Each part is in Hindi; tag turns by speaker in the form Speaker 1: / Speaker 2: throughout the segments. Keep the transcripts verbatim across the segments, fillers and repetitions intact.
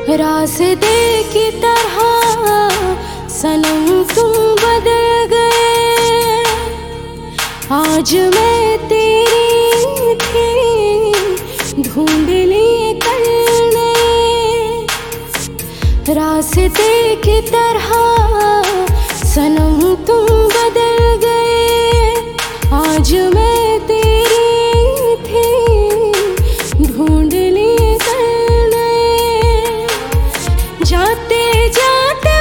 Speaker 1: रास्ते की तरह सनम तुम बदल गए। आज मैं तेरी थी ढूंढ लिए कल ने। रास्ते की तरह सनम तुम बदल गए। आज मैं तेरी थी ढूंढ लिए कल ने। जाते जाते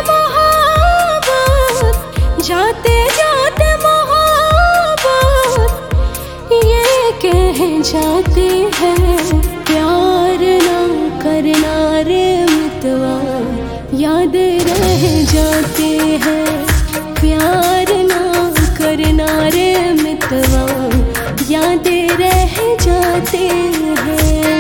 Speaker 1: मोहब्बत, जाते जाते मोहब्बत ये कह जाते हैं प्यार ना करना रे मितवा, याद रह जाते हैं प्यार ना करना रे मितवा, याद रह जाते हैं।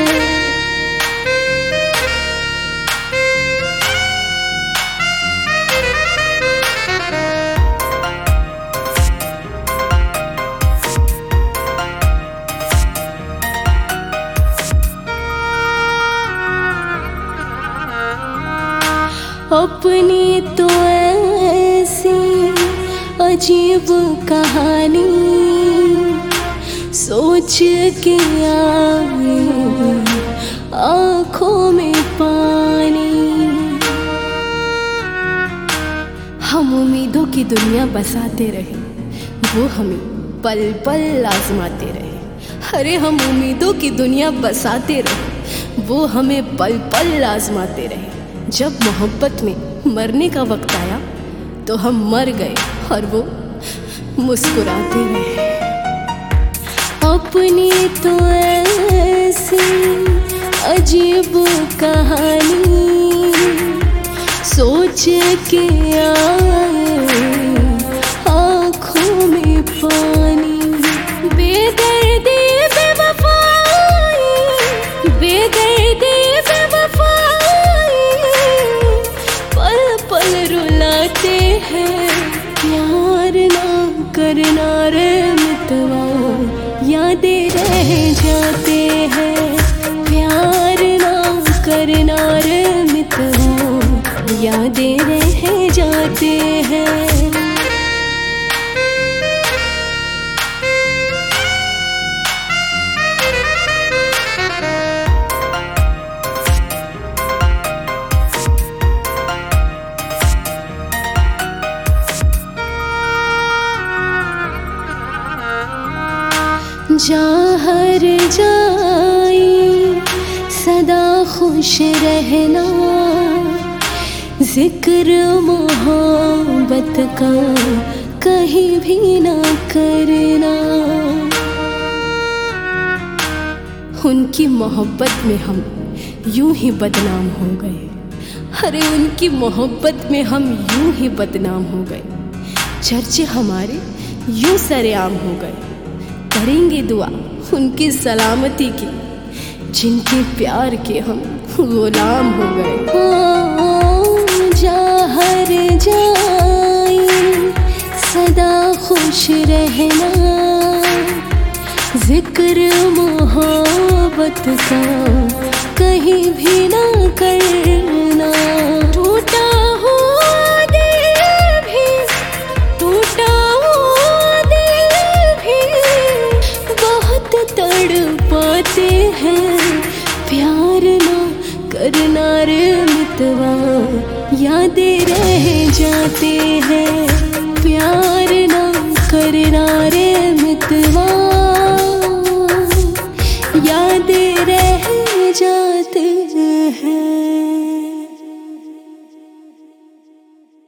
Speaker 1: अपनी तो ऐसी अजीब कहानी सोच के आए आँखों में पानी। हम उम्मीदों की दुनिया बसाते रहे, वो हमें पल पल आजमाते रहे। अरे हम उम्मीदों की दुनिया बसाते रहे, वो हमें पल पल आजमाते रहे। जब मोहब्बत में मरने का वक्त आया तो हम मर गए और वो मुस्कुराते रहे। अपनी तो ऐसी अजीब कहानी सोच के आए आँखों में पानी। बेदर्दी बेवफाई, बेदर्दी बेवफाई पल पल रुलाते हैं। प्यार ना करना रे मितवा, यादें रह जाते हैं। प्यार ना करना रे मितवा, यादें रह जाते हैं। जहाँ जाई सदा खुश रहना, जिक्र मोहब्बत का कहीं भी ना करना। उनकी मोहब्बत में हम यूं ही बदनाम हो गए। अरे उनकी मोहब्बत में हम यूं ही बदनाम हो गए। चर्चे हमारे यूं सरेआम हो गए। करेंगे दुआ उनकी सलामती की, जिनके प्यार के हम गुलाम हो गए। जहाँ जाए सदा खुश रहना, जिक्र मोहब्बत का कहीं भी ना करना। टूटा हुआ दिल भी, टूटा हुआ दिल भी बहुत तड़पाते हैं। प्यार ना करना रे मितवा, यादें रह जाते हैं। प्यार ना करना रे मितवा,